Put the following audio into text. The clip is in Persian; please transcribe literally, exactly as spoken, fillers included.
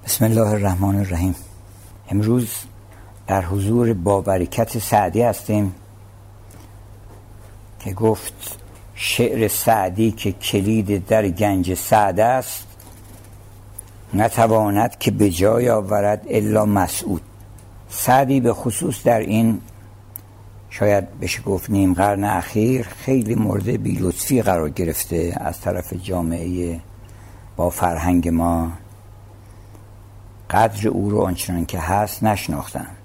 بسم الله الرحمن الرحیم. امروز در حضور با برکت سعدی هستیم که گفت شعر سعدی که کلید در گنج سعد است، نتواند که به جای آورد الا مسعود. سعدی به خصوص در این شاید بشه گفت نیم قرن اخیر خیلی مورد بی‌لطفی قرار گرفته از طرف جامعه با فرهنگ ما. قدر او رو آنچنان که هست نشناختن.